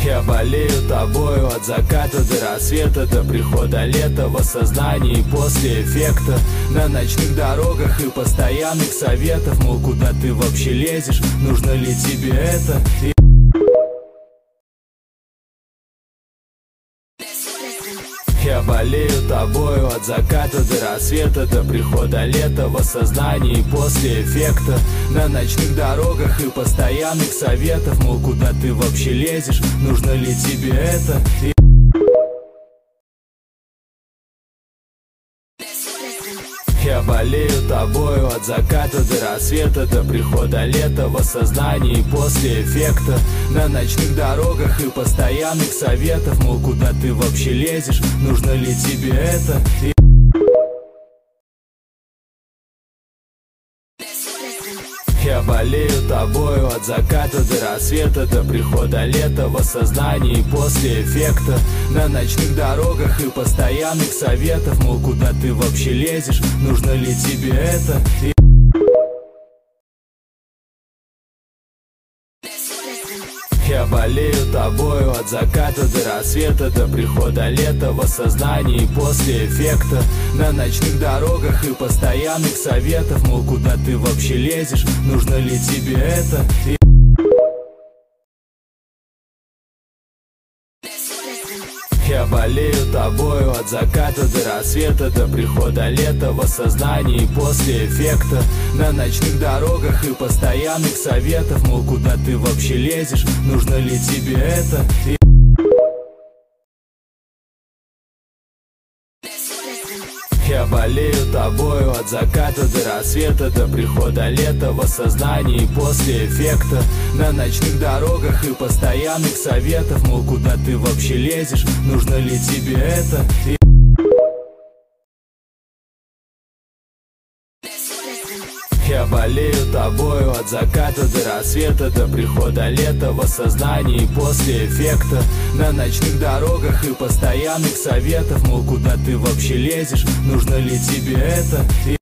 Я болею тобою от заката до рассвета, до прихода лета, в осознании после эффекта. На ночных дорогах и постоянных советов, мол, куда ты вообще лезешь, нужно ли тебе это? Я болею тобою от заката до рассвета, до прихода лета, в осознании после эффекта. На ночных дорогах и постоянных советов, мол, куда ты вообще лезешь, нужно ли тебе это? Я болею тобою от заката до рассвета, до прихода лета, в осознании после эффекта. На ночных дорогах и постоянных советов, мол, куда ты вообще лезешь, нужно ли тебе это? Я болею тобою от заката до рассвета, до прихода лета, в осознании после эффекта. На ночных дорогах и постоянных советов, мол, куда ты вообще лезешь, нужно ли тебе это? Я болею тобою от заката до рассвета, до прихода лета, в осознании после эффекта. На ночных дорогах и постоянных советов, мол, куда ты вообще лезешь, нужно ли тебе это? Я болею тобою от заката до рассвета, до прихода лета, в осознании после эффекта. На ночных дорогах и постоянных советов, мол, куда ты вообще лезешь, нужно ли тебе это? Я болею тобою от заката до рассвета, до прихода лета, в осознании после эффекта. На ночных дорогах и постоянных советов, мол, куда ты вообще лезешь, нужно ли тебе это? Я болею тобою от заката до рассвета, до прихода лета, в осознании после эффекта. На ночных дорогах и постоянных советов, мол, куда ты вообще лезешь, нужно ли тебе это?